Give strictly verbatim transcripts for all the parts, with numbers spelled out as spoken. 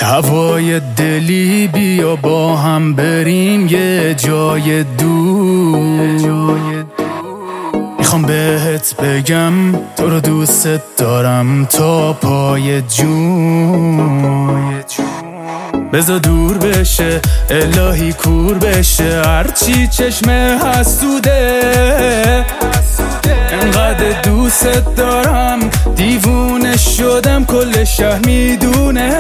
هوای دلی بیا با هم بریم یه جای دور. میخوام بهت بگم تو رو دوست دارم تا پای جون. بذار دور بشه الهی کور بشه هرچی چشم حسوده. انقدر دوست دارم دیوونه شدم کل شهر میدونه.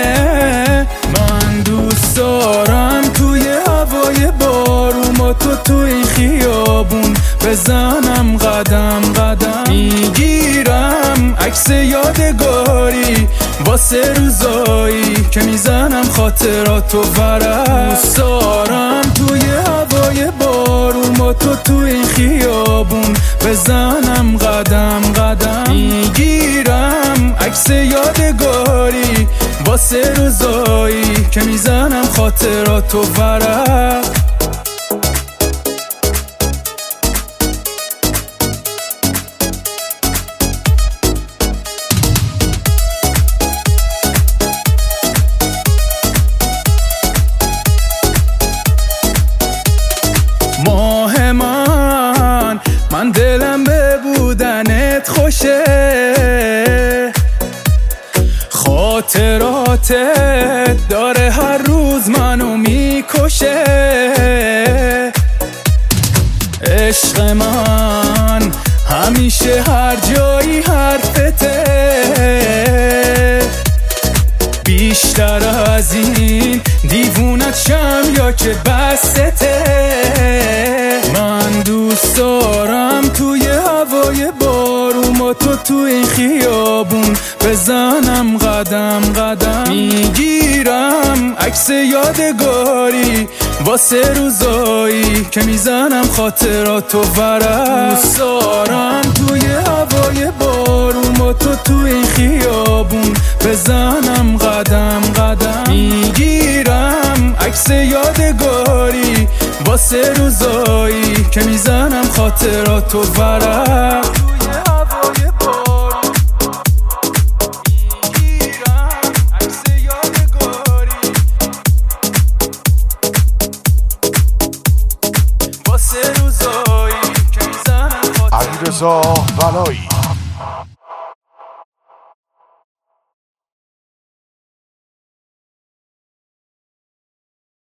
من دوست دارم توی هوای بارون با تو تو این خیابون بزنم قدم قدم. میگیرم عکس یادگاری واسه روزایی که میزنم خاطراتو ورق. دوست دارم توی هوای بارون با تو تو این خیابون بزنم قدم قدم. میگیرم عکس یادگاری واسه روزایی که میزنم خاطراتو ورق. ماه من من دلم به بودنت خوشه. خاطراتت داره هر روز منو میکشه. عشق من همیشه هر جایی حرفته. بیشتر از این دیوونت شم یا که بستته. من دوست دارم توی هوای بارون با تو تو این خیابون بزنم قدم قدم. میگیرم عکس یادگاری واسه روزایی که میزنم خاطراتو ورق. دوست دارم توی هوای بارون با تو تو این خیابون بزنم قدم قدم. میگیرم عکس یادگاری واسه روزایی که میزنم خاطراتو ورق. علیرضا بلایی